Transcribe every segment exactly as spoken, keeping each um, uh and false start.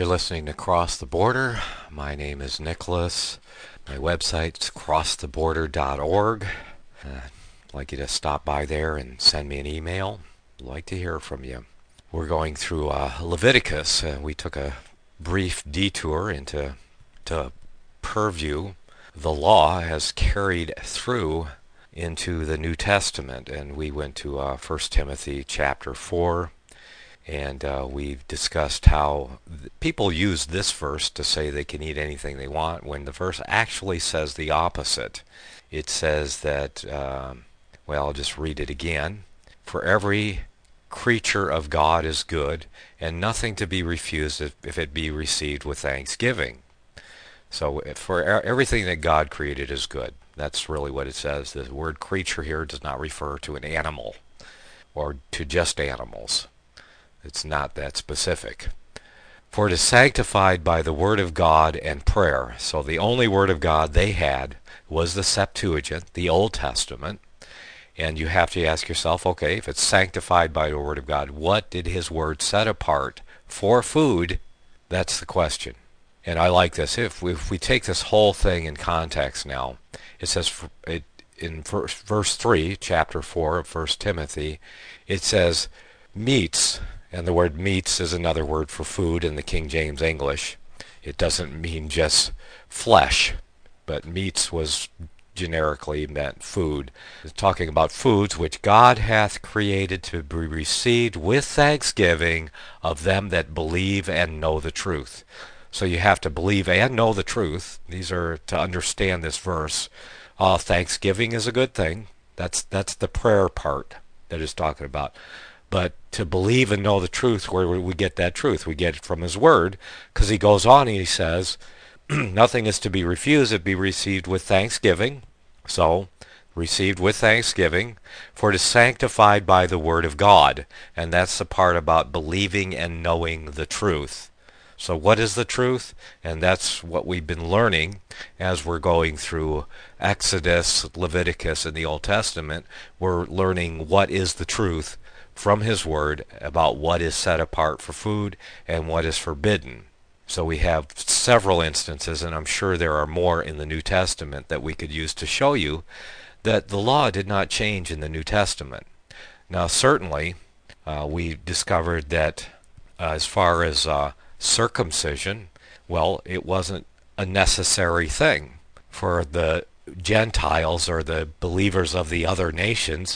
You're listening to Cross the Border. My name is Nicholas. My website's cross the border dot org. Uh, I'd like you to stop by there and send me an email. I'd like to hear from you. We're going through uh, Leviticus. Uh, we took a brief detour into to purview the law as carried through into the New Testament, and we went to uh, First Timothy chapter four. And uh, we've discussed how th- people use this verse to say they can eat anything they want when the verse actually says the opposite. It says that, um, well, I'll just read it again. For every creature of God is good, and nothing to be refused if, if it be received with thanksgiving. So if for er- everything that God created is good. That's really what it says. The word creature here does not refer to an animal or to just animals. It's not that specific. For it is sanctified by the word of God and prayer. So the only word of God they had was the Septuagint, the Old Testament. And you have to ask yourself, okay, if it's sanctified by the word of God, what did his word set apart for food? That's the question. And I like this. If we, if we take this whole thing in context now, it says it, in verse, verse three, chapter four of First Timothy, it says, meats. And the word meats is another word for food in the King James English. It doesn't mean just flesh, but meats was generically meant food. It's talking about foods which God hath created to be received with thanksgiving of them that believe and know the truth. So you have to believe and know the truth. These are to understand this verse. Uh, thanksgiving is a good thing. That's that's the prayer part that it's talking about. But to believe and know the truth, where we get that truth, we get it from his word, because he goes on and he says, nothing is to be refused, it be received with thanksgiving. So, received with thanksgiving, for it is sanctified by the word of God. And that's the part about believing and knowing the truth. So what is the truth? And that's what we've been learning as we're going through Exodus, Leviticus, and the Old Testament. We're learning what is the truth from his word about what is set apart for food and what is forbidden. So we have several instances, and I'm sure there are more in the New Testament that we could use to show you that the law did not change in the New Testament. Now certainly uh, we discovered that uh, as far as uh, circumcision, well, it wasn't a necessary thing for the Gentiles or the believers of the other nations.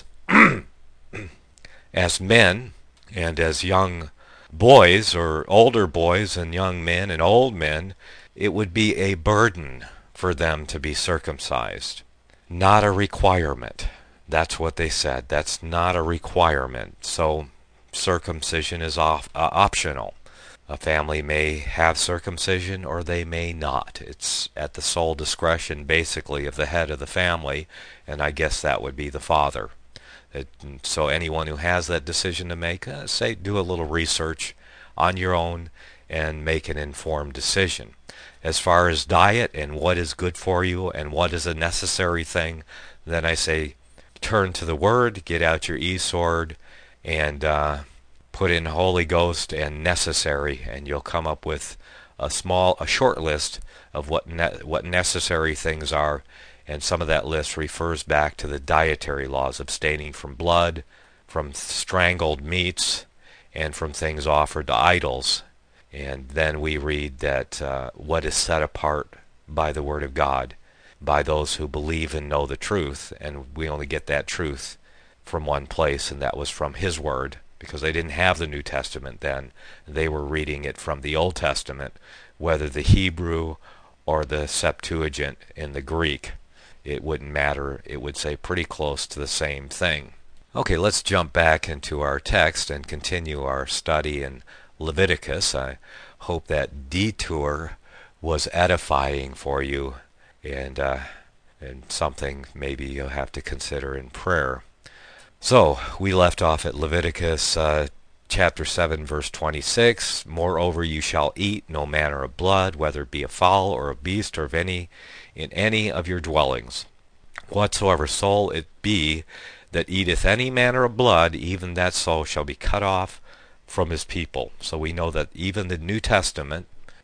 As men and as young boys or older boys and young men and old men, it would be a burden for them to be circumcised. Not a requirement. That's what they said. That's not a requirement. So circumcision is off, uh, optional. A family may have circumcision or they may not. It's at the sole discretion basically of the head of the family, and I guess that would be the father. It, so anyone who has that decision to make, uh, say, do a little research on your own and make an informed decision. As far as diet and what is good for you and what is a necessary thing, then I say turn to the Word, get out your e-sword, and uh, put in Holy Ghost and necessary, and you'll come up with a small, a short list of what ne- what necessary things are. And some of that list refers back to the dietary laws, abstaining from blood, from strangled meats, and from things offered to idols. And then we read that uh, what is set apart by the Word of God, by those who believe and know the truth. And we only get that truth from one place, and that was from His Word, because they didn't have the New Testament then. They were reading it from the Old Testament, whether the Hebrew or the Septuagint in the Greek. It wouldn't matter. It would say pretty close to the same thing. Okay, let's jump back into our text and continue our study in Leviticus. I hope that detour was edifying for you and uh, and something maybe you'll have to consider in prayer. So, we left off at Leviticus uh, chapter seven, verse twenty-six. Moreover, you shall eat no manner of blood, whether it be a fowl or a beast or of any in any of your dwellings. Whatsoever soul it be that eateth any manner of blood, even that soul shall be cut off from his people. So we know that even the New Testament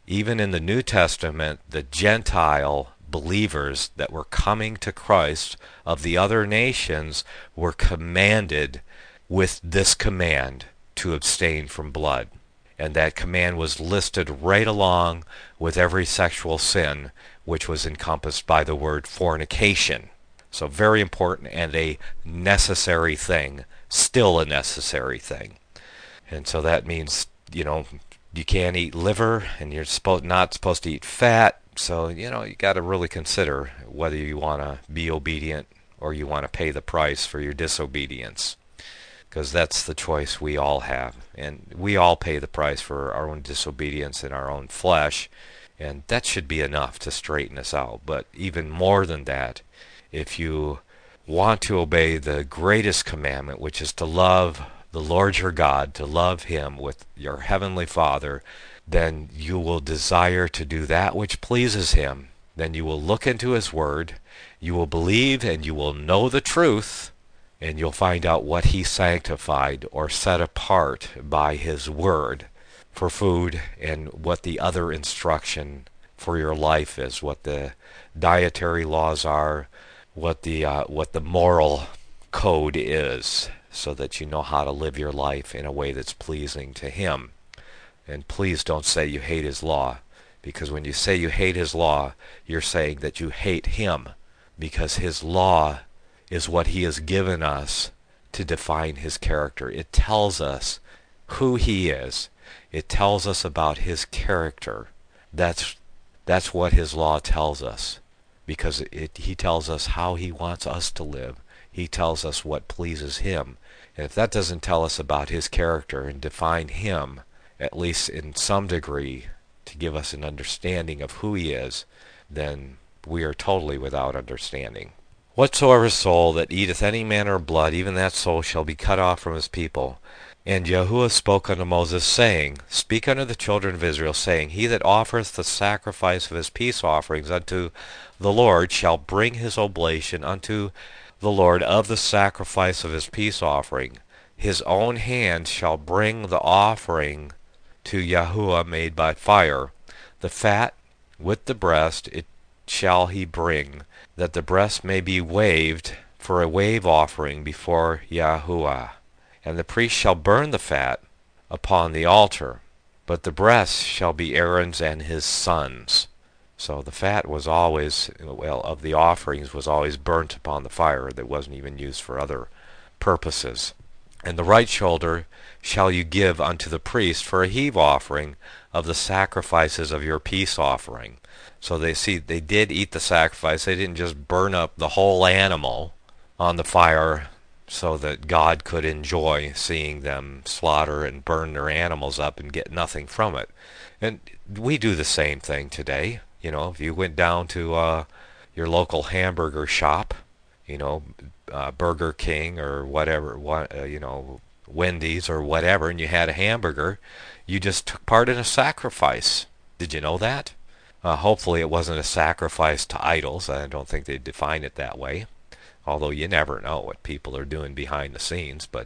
Even in the New Testament, the Gentile believers that were coming to Christ of the other nations were commanded with this command to abstain from blood. And that command was listed right along with every sexual sin, which was encompassed by the word fornication. So very important and a necessary thing, still a necessary thing. And so that means, you know, you can't eat liver, and you're supposed not supposed to eat fat. So, you know, you got to really consider whether you want to be obedient or you want to pay the price for your disobedience, because that's the choice we all have. And we all pay the price for our own disobedience in our own flesh, and that should be enough to straighten us out. But even more than that, if you want to obey the greatest commandment, which is to love the Lord your God, to love him with your heavenly Father, then you will desire to do that which pleases him. Then you will look into his word, you will believe, and you will know the truth, and you'll find out what he sanctified or set apart by his word for food, and what the other instruction for your life is, what the dietary laws are, what the uh, what the moral code is, so that you know how to live your life in a way that's pleasing to him. And please don't say you hate his law, because when you say you hate his law, you're saying that you hate him, because his law is what he has given us to define his character. It tells us who he is. It tells us about his character. That's that's what his law tells us, because it, he tells us how he wants us to live. He tells us what pleases him. And if that doesn't tell us about his character and define him, at least in some degree, to give us an understanding of who he is, then we are totally without understanding. Whatsoever soul that eateth any manner of blood, even that soul shall be cut off from his people. And Yahuwah spoke unto Moses, saying, Speak unto the children of Israel, saying, He that offereth the sacrifice of his peace offerings unto the Lord shall bring his oblation unto the Lord of the sacrifice of his peace offering. His own hand shall bring the offering to Yahuwah made by fire. The fat with the breast it shall he bring, that the breast may be waved for a wave offering before Yahuwah. And the priest shall burn the fat upon the altar, but the breast shall be Aaron's and his sons. So the fat was always, well, of the offerings was always burnt upon the fire. That wasn't even used for other purposes. And the right shoulder shall you give unto the priest for a heave offering of the sacrifices of your peace offering. So they see they did eat the sacrifice. They didn't just burn up the whole animal on the fire so that God could enjoy seeing them slaughter and burn their animals up and get nothing from it. And we do the same thing today. You know, if you went down to uh, your local hamburger shop, you know, uh, Burger King or whatever, what, uh, you know, Wendy's or whatever, and you had a hamburger, you just took part in a sacrifice. Did you know that? Uh, hopefully it wasn't a sacrifice to idols. I don't think they define it that way, although you never know what people are doing behind the scenes. But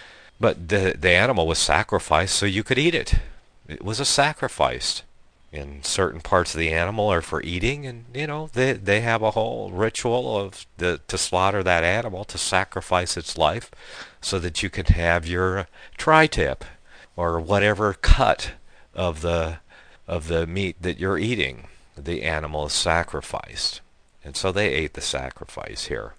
but the the animal was sacrificed so you could eat it. It was a sacrifice. And certain parts of the animal are for eating, and you know they they have a whole ritual of the to slaughter that animal, to sacrifice its life, so that you can have your tri-tip or whatever cut of the of the meat that you're eating. The animal is sacrificed, and so they ate the sacrifice here.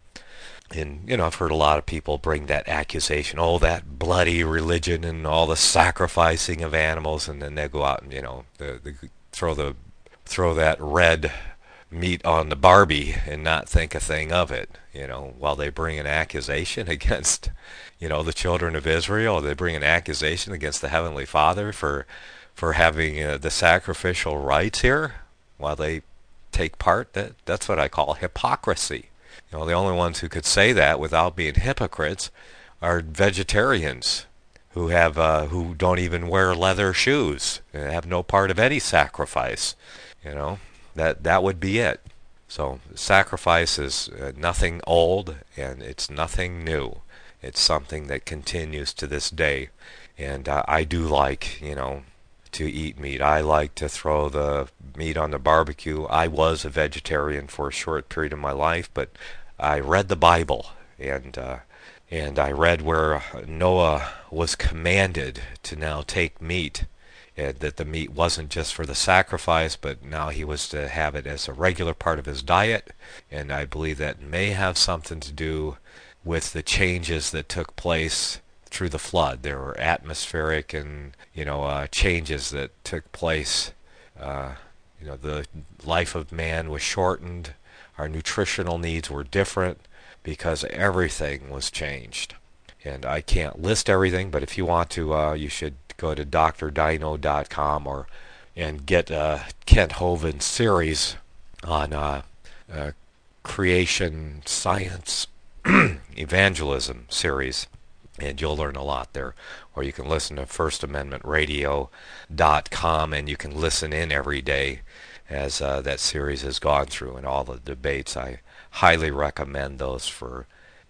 And you know, I've heard a lot of people bring that accusation, oh, that bloody religion and all the sacrificing of animals, and then they go out and you know the, the throw the throw that red meat on the Barbie and not think a thing of it. You know, while they bring an accusation against, you know, the children of Israel, they bring an accusation against the Heavenly Father for for having uh, the sacrificial rites here, while they take part. That that's what I call hypocrisy. You know, the only ones who could say that without being hypocrites are vegetarians who have uh, who don't even wear leather shoes and have no part of any sacrifice. You know, that that would be it. So sacrifice is uh, nothing old, and it's nothing new. It's something that continues to this day. And uh, I do like, you know, to eat meat. I like to throw the meat on the barbecue. I was a vegetarian for a short period of my life, but I read the Bible, and uh, and I read where Noah was commanded to now take meat, and that the meat wasn't just for the sacrifice, but now he was to have it as a regular part of his diet. And I believe that may have something to do with the changes that took place through the flood. There were atmospheric and you know uh, changes that took place. Uh, you know, the life of man was shortened. Our nutritional needs were different because everything was changed. And I can't list everything, but if you want to, uh, you should go to dr dino dot com or and get uh, Kent Hovind's series on uh, uh, creation science evangelism series, and you'll learn a lot there. Or you can listen to first amendment radio dot com, and you can listen in every day as uh, that series has gone through and all the debates. I highly recommend those for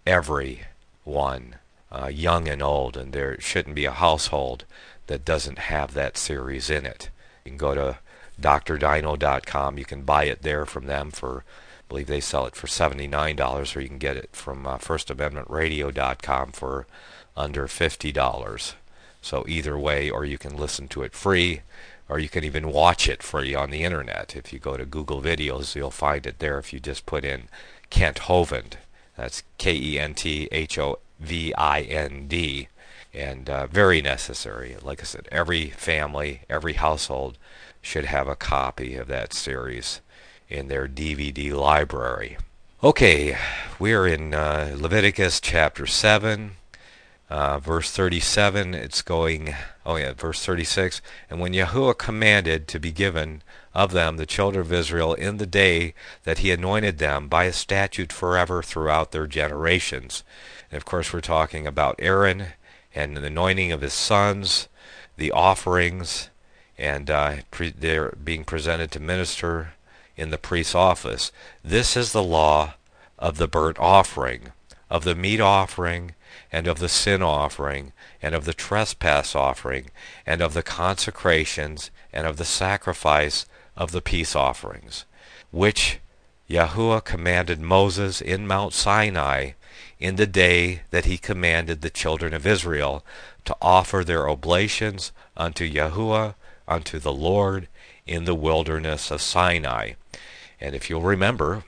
everyone, uh, young and old, and there shouldn't be a household that doesn't have that series in it. You can go to dr dino dot com. You can buy it there from them for, I believe they sell it for seventy-nine dollars, or you can get it from uh, first amendment radio dot com for under fifty dollars. So either way, or you can listen to it free, or you can even watch it free on the internet. If you go to Google Videos, you'll find it there if you just put in Kent Hovind. That's K E N T H O V I N D. And uh, very necessary. Like I said, every family, every household should have a copy of that series in their D V D library. Okay, we're in uh, Leviticus chapter seven. Uh, verse thirty-seven, it's going, oh yeah, verse thirty-six. And when Yahuwah commanded to be given of them, the children of Israel, in the day that he anointed them by a statute forever throughout their generations. And of course we're talking about Aaron and the anointing of his sons, the offerings, and uh, pre- they're being presented to minister in the priest's office. This is the law of the burnt offering, of the meat offering, and of the sin offering, and of the trespass offering, and of the consecrations, and of the sacrifice of the peace offerings, which Yahuwah commanded Moses in Mount Sinai in the day that he commanded the children of Israel to offer their oblations unto Yahuwah, unto the Lord, in the wilderness of Sinai. And if you'll remember,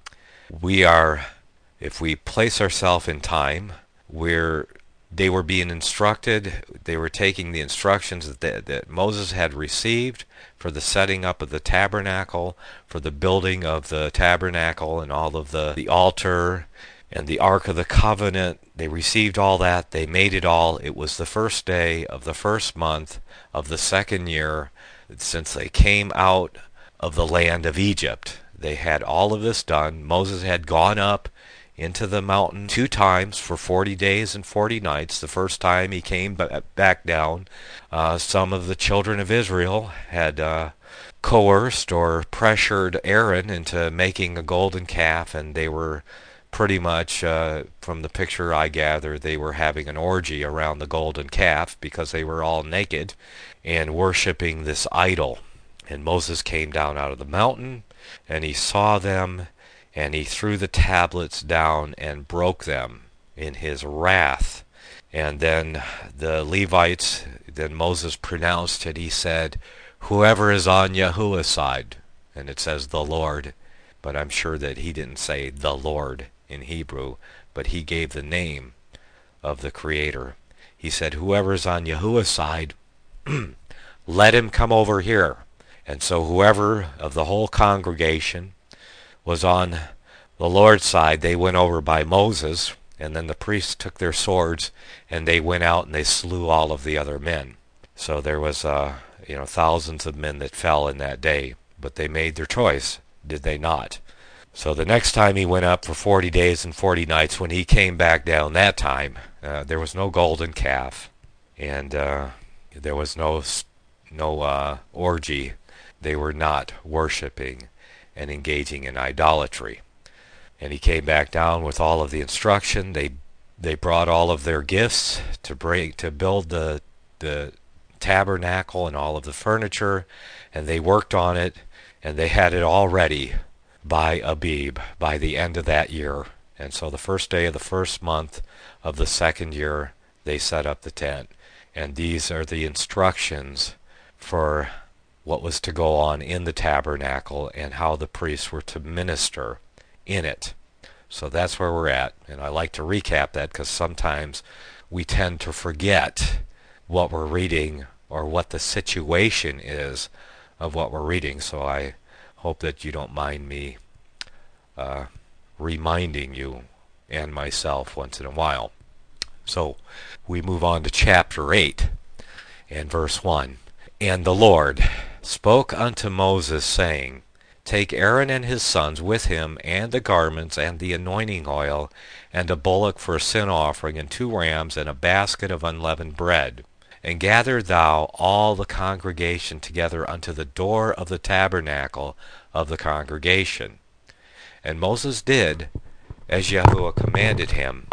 we are, if we place ourselves in time, where they were being instructed, they were taking the instructions that, they, that Moses had received for the setting up of the tabernacle, for the building of the tabernacle and all of the, the altar and the Ark of the Covenant. They received all that. They made it all. It was the first day of the first month of the second year since they came out of the land of Egypt. They had all of this done. Moses had gone up into the mountain two times for forty days and forty nights. The first time he came back down, uh, some of the children of Israel had uh, coerced or pressured Aaron into making a golden calf, and they were pretty much, uh, from the picture I gather, they were having an orgy around the golden calf because they were all naked and worshiping this idol. And Moses came down out of the mountain, and he saw them, and he threw the tablets down and broke them in his wrath. And then the Levites, then Moses pronounced it. He said, whoever is on Yahuwah's side, and it says the Lord, but I'm sure that he didn't say the Lord in Hebrew, but he gave the name of the Creator. He said, whoever is on Yahuwah's side, let him come over here. And so whoever of the whole congregation was on the Lord's side, they went over by Moses, and then the priests took their swords and they went out and they slew all of the other men. So there was uh, you know, thousands of men that fell in that day, but they made their choice, did they not? So the next time he went up for forty days and forty nights, when he came back down that time, uh, there was no golden calf, and uh, there was no no uh, orgy. They were not worshiping and engaging in idolatry. And he came back down with all of the instruction. They they brought all of their gifts to break to build the the tabernacle and all of the furniture, and they worked on it, and they had it all ready by Abib, by the end of that year. And so the first day of the first month of the second year, they set up the tent. And these are the instructions for what was to go on in the tabernacle and how the priests were to minister in it. So that's where we're at. And I like to recap that because sometimes we tend to forget what we're reading or what the situation is of what we're reading. So I hope that you don't mind me uh, reminding you and myself once in a while. So we move on to chapter eight and verse one. And the Lord spoke unto Moses, saying, Take Aaron and his sons with him, and the garments, and the anointing oil, and a bullock for a sin offering, and two rams, and a basket of unleavened bread. And gather thou all the congregation together unto the door of the tabernacle of the congregation. And Moses did as Yahuwah commanded him.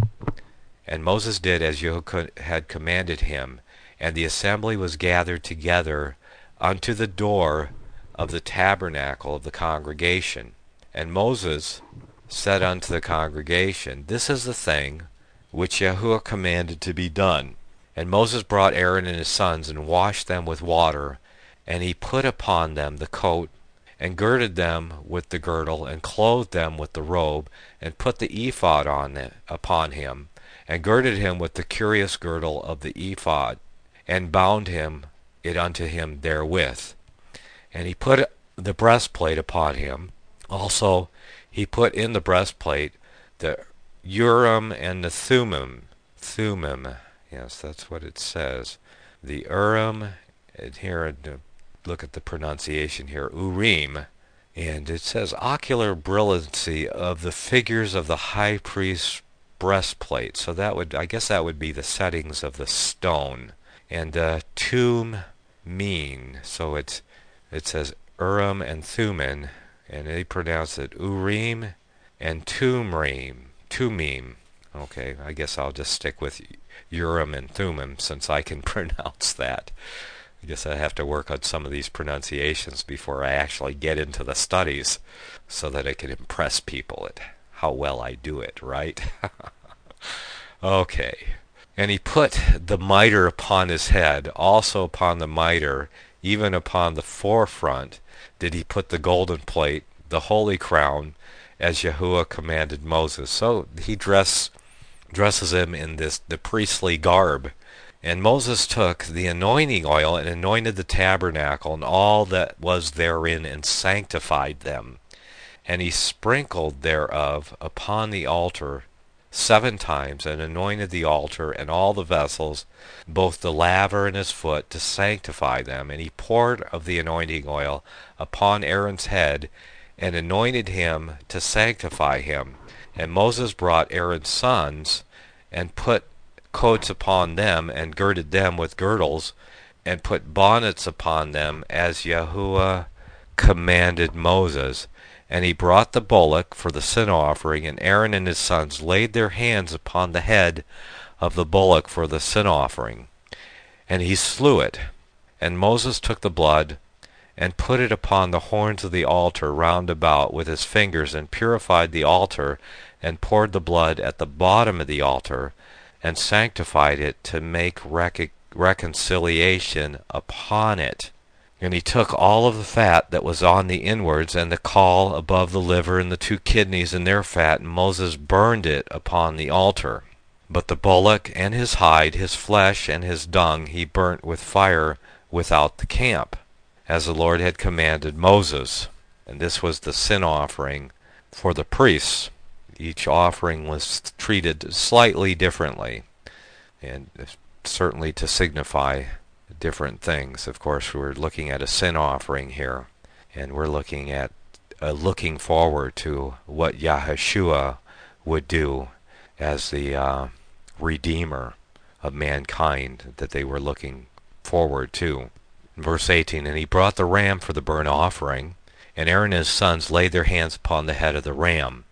And Moses did as Yahuwah had commanded him, and the assembly was gathered together unto the door of the tabernacle of the congregation. And Moses said unto the congregation, This is the thing which Yahuwah commanded to be done. And Moses brought Aaron and his sons, and washed them with water, and he put upon them the coat, and girded them with the girdle, and clothed them with the robe, and put the ephod on it, upon him, and girded him with the curious girdle of the ephod, and bound him it unto him therewith. And he put the breastplate upon him. Also he put in the breastplate the Urim and the Thummim. Thummim, yes, that's what it says. The Urim, and here, look at the pronunciation here, Urim. And it says ocular brilliancy of the figures of the high priest's breastplate. So that would, I guess that would be the settings of the stone. And uh, Tum mean, so it's it says Urim and Thummim, and they pronounce it Urim and Tumrim. Tumim. Okay, I guess I'll just stick with Urim and Thummim since I can pronounce that. I guess I have to work on some of these pronunciations before I actually get into the studies so that I can impress people at how well I do it, right? Okay. And he put the mitre upon his head, also upon the mitre, even upon the forefront, did he put the golden plate, the holy crown, as Yahuwah commanded Moses. So he dress, dresses him in this the priestly garb. And Moses took the anointing oil and anointed the tabernacle and all that was therein, and sanctified them. And he sprinkled thereof upon the altar seven times, and anointed the altar and all the vessels, both the laver and his foot, to sanctify them. And he poured of the anointing oil upon Aaron's head, and anointed him to sanctify him. And Moses brought Aaron's sons, and put coats upon them, and girded them with girdles, and put bonnets upon them, as Yahuwah commanded Moses. And he brought the bullock for the sin offering, and Aaron and his sons laid their hands upon the head of the bullock for the sin offering. And he slew it. And Moses took the blood, and put it upon the horns of the altar round about with his fingers, and purified the altar, and poured the blood at the bottom of the altar, and sanctified it to make rec- reconciliation upon it. And he took all of the fat that was on the inwards, and the caul above the liver, and the two kidneys and their fat, and Moses burned it upon the altar. But the bullock and his hide, his flesh and his dung, he burnt with fire without the camp, as the Lord had commanded Moses. And this was the sin offering for the priests. Each offering was treated slightly differently, and certainly to signify different things. Of course, we're looking at a sin offering here, and we're looking at uh, looking forward to what Yahushua would do as the uh, Redeemer of mankind that they were looking forward to. Verse eighteen, and he brought the ram for the burnt offering, and Aaron and his sons laid their hands upon the head of the ram,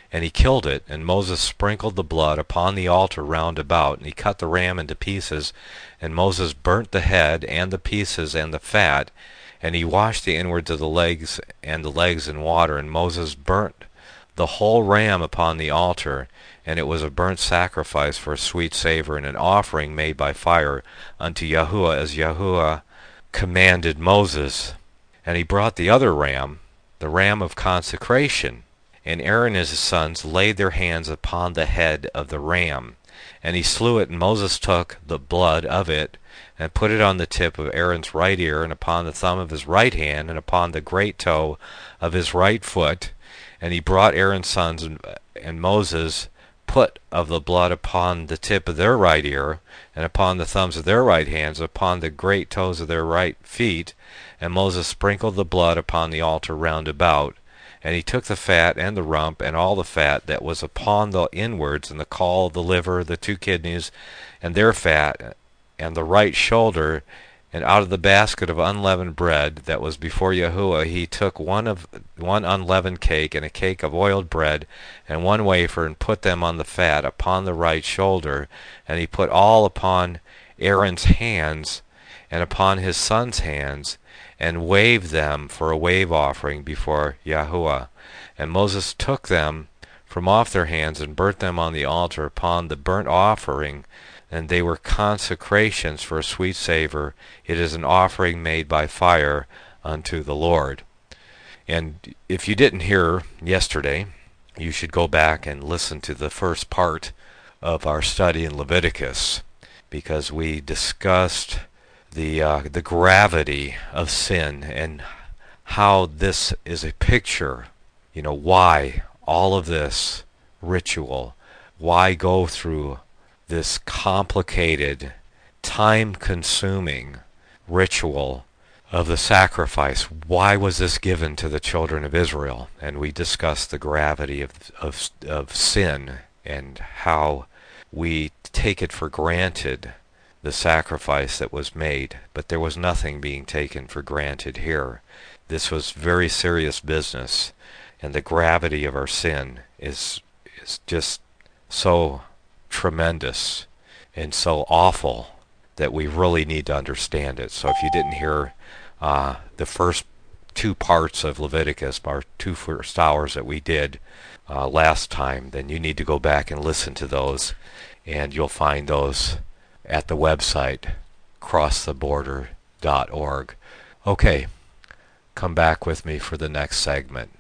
And he killed it, and Moses sprinkled the blood upon the altar round about, and he cut the ram into pieces, and Moses burnt the head, and the pieces, and the fat, and he washed the inwards of the legs, and the legs in water, and Moses burnt the whole ram upon the altar, and it was a burnt sacrifice for a sweet savor, and an offering made by fire unto Yahuwah, as Yahuwah commanded Moses. And he brought the other ram, the ram of consecration, and Aaron and his sons laid their hands upon the head of the ram. And he slew it, and Moses took the blood of it, and put it on the tip of Aaron's right ear, and upon the thumb of his right hand, and upon the great toe of his right foot. And he brought Aaron's sons, and, and Moses put of the blood upon the tip of their right ear, and upon the thumbs of their right hands, upon the great toes of their right feet. And Moses sprinkled the blood upon the altar round about. And he took the fat and the rump and all the fat that was upon the inwards, and the caul, the liver, the two kidneys, and their fat, and the right shoulder, and out of the basket of unleavened bread that was before Yahuwah he took one of one unleavened cake, and a cake of oiled bread, and one wafer, and put them on the fat upon the right shoulder. And he put all upon Aaron's hands, and upon his sons' hands, and waved them for a wave offering before Yahuwah. And Moses took them from off their hands, and burnt them on the altar upon the burnt offering, and they were consecrations for a sweet savor. It is an offering made by fire unto the Lord. And if you didn't hear yesterday, you should go back and listen to the first part of our study in Leviticus, because we discussed the uh, the gravity of sin, and how this is a picture, you know, why all of this ritual, why go through this complicated, time-consuming ritual of the sacrifice. Why was this given to the children of Israel? And we discussed the gravity of of, of sin, and how we take it for granted, the sacrifice that was made, but there was nothing being taken for granted here. This was very serious business, and the gravity of our sin is is just so tremendous and so awful that we really need to understand it. So if you didn't hear uh, the first two parts of Leviticus, our two first hours that we did uh, last time, then you need to go back and listen to those, and you'll find those at the website cross the border dot org. Okay, come back with me for the next segment.